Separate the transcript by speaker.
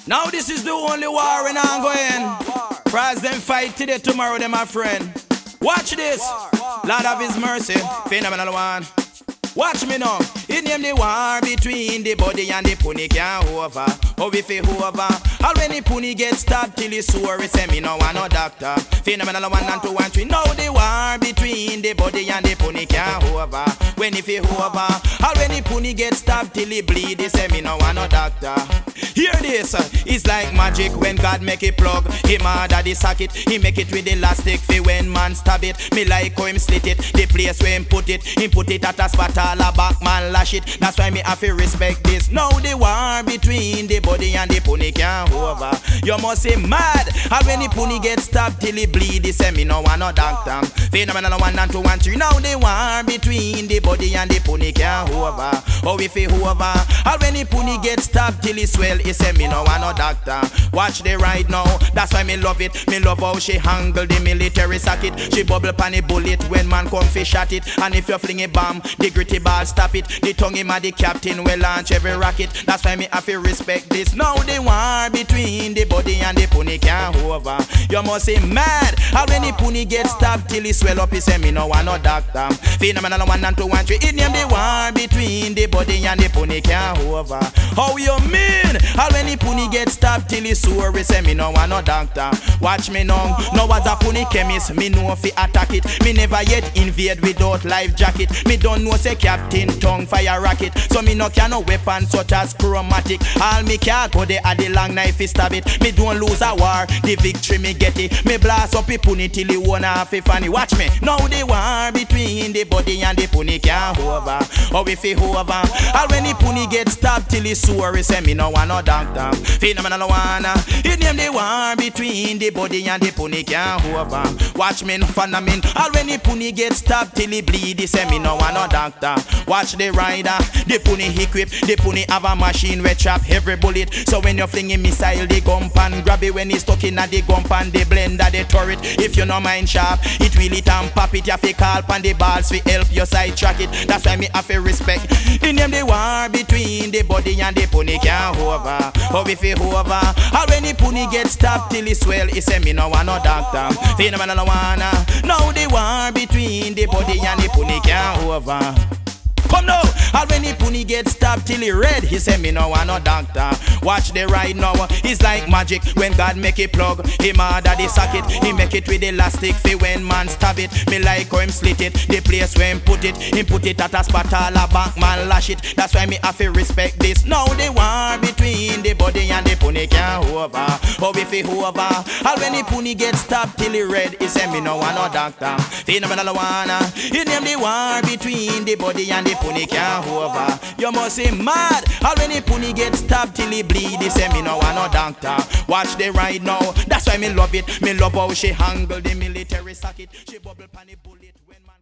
Speaker 1: Now this is the only war when I'm going. Fries them fight today, tomorrow them my friend. Watch this. Lord of His mercy, phenomenal one. Watch me now. It name the war between the body and the pony can't over. Oh, if he over. All when the pony gets stabbed till he sore, he say me no want no doctor. Phenomenal 1 and 2 and 3. Now the war between the body and the pony can't over. When if he over. All when the pony gets stabbed till he bleed, he say me no want no doctor. Hear this. It's like magic when God make it plug. Him harder the socket. He make it with elastic fi when man stab it. Me like how him slit it. The place where him put it at a spot. All a back man lash it. That's why me have to respect this. Now the war between the body and the pony can't over. You must say mad. How when the pony get stabbed till he bleed, he say me no want no doctor. Phenomenal 1 and 2 and 3. Now the war between the body and the pony can't over. Oh if he over. How when the pony get stabbed till he swell, he say me no want no doctor. Watch the ride now. That's why me love it. Me love how she handle the military socket. She bubble pan the bullet when man come fish at it. And if you fling a bomb, the gritty ball stop it. The tongue him a the captain will launch every rocket. That's why me have to respect this. Now the war between the body and the pony can't over. You must say mad. How when the pony get stabbed till he swell up, he say me no want no doctor. Phenomenal 1 and 2 and 3. It name the war between the body and the pony can't over. How you mean? How when the pony get stabbed till he sore, he say me no want no doctor. Watch me now. Now as a pony chemist, me know fi attack it. Me never yet invade without life jacket. Me don't know say captain tongue fire rocket. So me no can no weapon such as chromatic. All me can go there at the long knife fi stab it. Me don't lose a war, the victory me get it. Me blast up the pony till he wanna have a funny. Watch me. Now the war between the body and the pony can't over. Oh if he over. All when the pony get stabbed till he sore, he say me no want no doctor. Phenomenal 1. It name the war between the body and the pony can't over. Watch me no phenomenon. All when the pony get stabbed till he bleed, he say me no want no doctor. Watch the rider, the pony equipped. The pony have a machine where trap every bullet. So when you fling a missile, the gun pan grab it. When it's stuck in at the gun pan, the blender, the turret. If you no mind sharp, it will it and pop it. You have to call pan the balls fi help your side track it. That's why me have to respect. In name the war between the body and the pony can't over. Oh if he over. All when the pony get stabbed till he swell, he say me no want no doctor. Phenomenal 1. Now the war between the body and the pony can't over. Come now, all when the pony get stabbed till he red, he say me no want no doctor. Watch the ride now, it's like magic when God make it plug. Him harder the socket, he make it with elastic fi when man stab it. Me like how him slit it, the place where him put it at a spot. All a back man lash it. That's why me have to respect this. Now the war between the body and the pony can't over. Oh if he over, all when the pony get stabbed till he red, he say me no want no doctor. Phenomenal 1. He name the war between the body and the pony can't over. You must say mad. All when the pony get stabbed till he bleed, he say me no want no doctor. Watch the ride now. That's why me love it. Me love how she handle the military socket. She bubble pan the bullet when man